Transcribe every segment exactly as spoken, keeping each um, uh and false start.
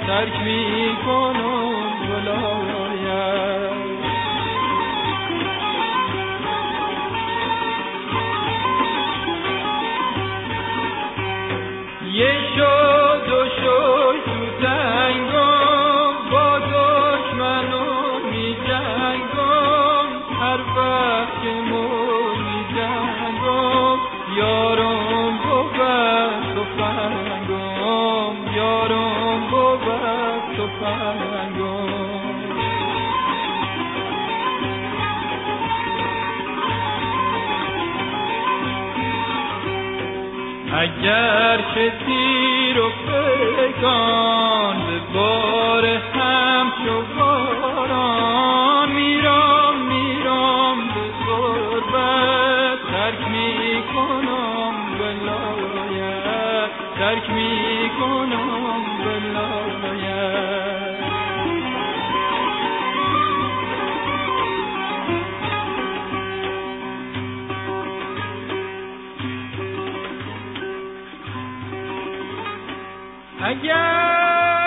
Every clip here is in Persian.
ترک میکنم ولایت. یه شد و شد تو تنگم با دشمنم می جنگم، هر وقت که مو می جنگم یارم بود تفنگم، یارم بود تفنگم. اگر چه تیر و پیکان به بار همچو باران، میرم میرم به غربت ترک میکنم ولایت، ترک میکنم ولایت. اگر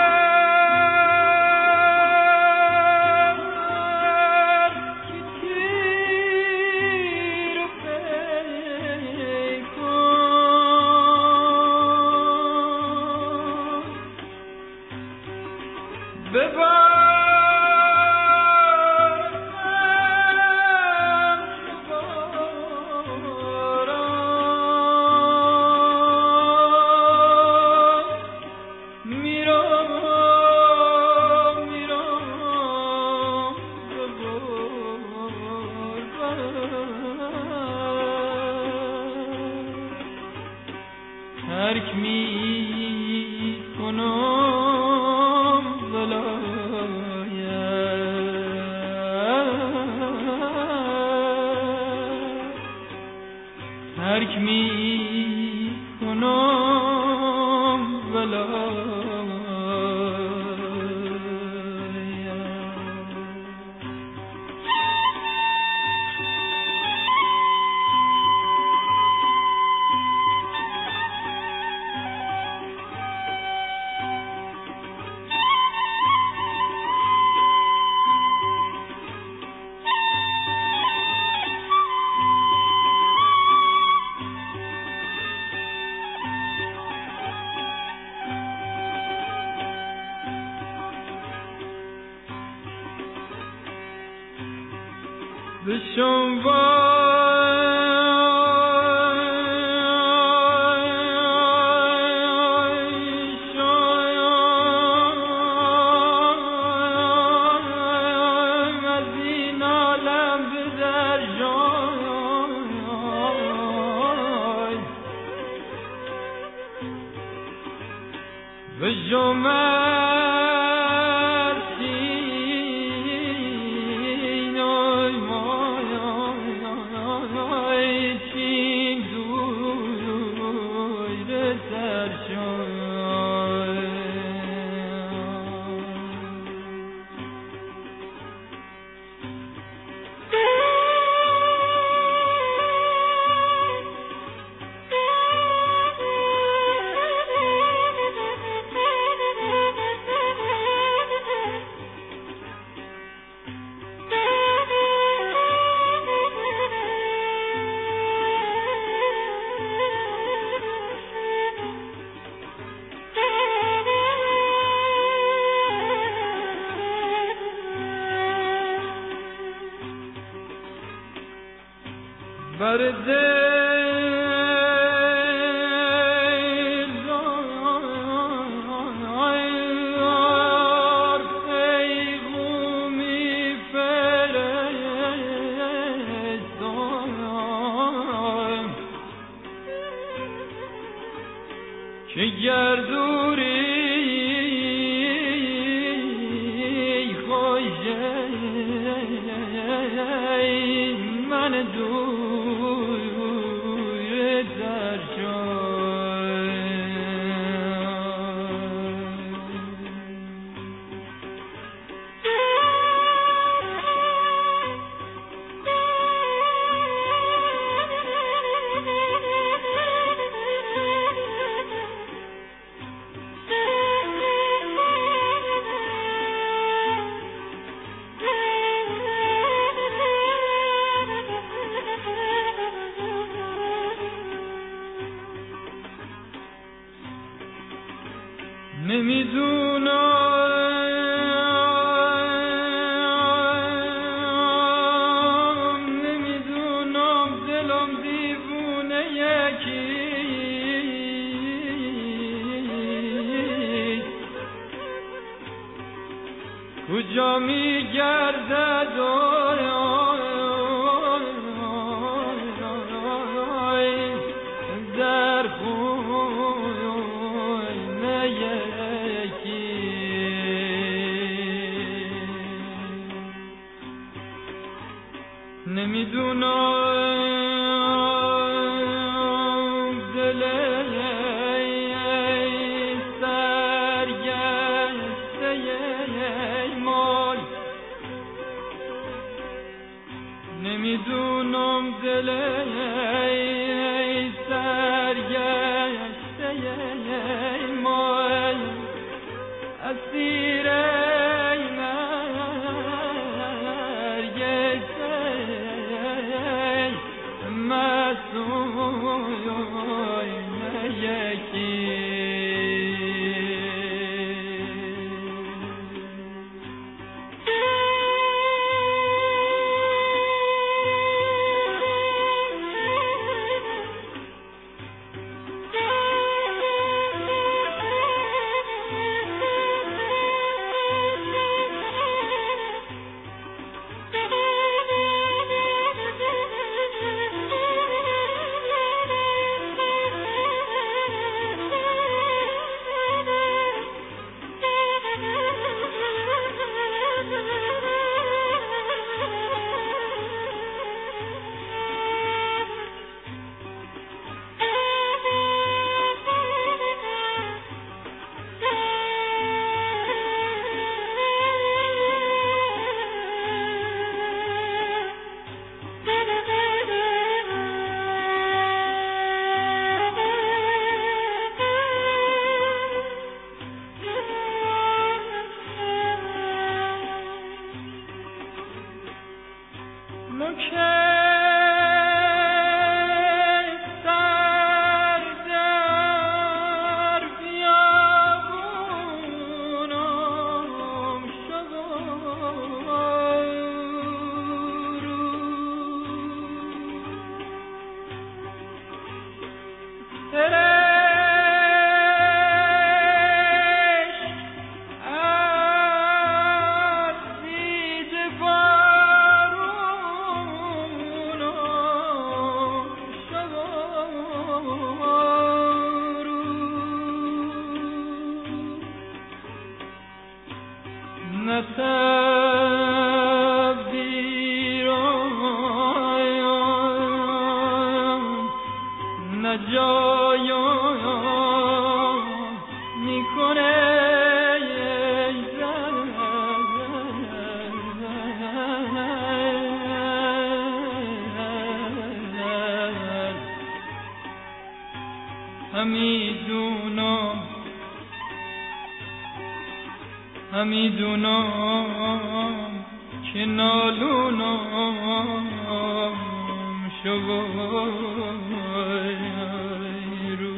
که تیر و پیکان ببارم ترک میکنم ولایت، ترک میکنم ولایت. به بر دلار پیغومی فرستم که گردوری خوشه من دور کجا می گردد در خونه یکی نمیدونم دل نمیدونم دل ای سرگشته مای اسیر ای نرگسته مسوی یکی همیدونم همیدونم که نالونم شوی رو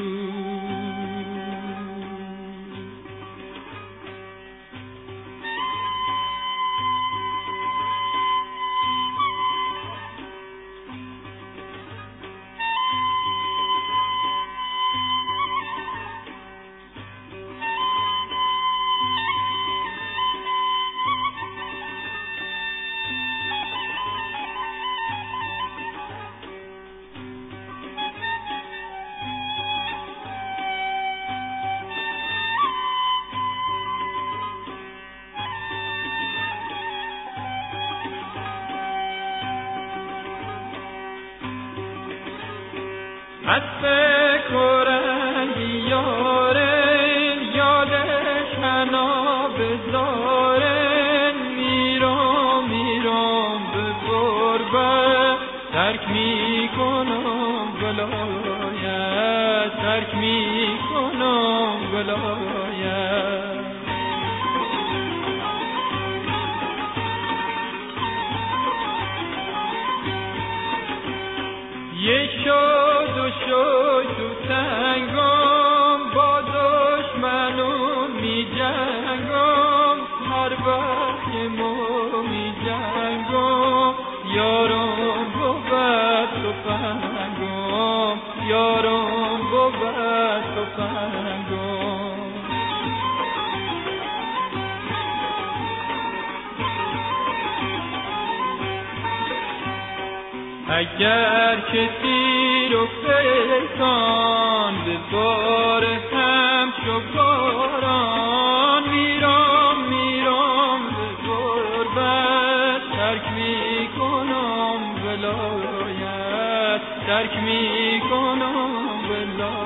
از فکر و رنگی یاره یادش منا بذاره میرم میرم به غربت ترک میکنم ولایت ترک میکنم ولایت یک شد و شد تو تنگم با دشمنون می جنگم وقت ما می جنگم یارم بود تفنگم یارم بود تفنگم اگر که تیر و پیکان به بار همچو باران میرم میرم به غربت ترک میکنم ولایت ترک میکنم ولایت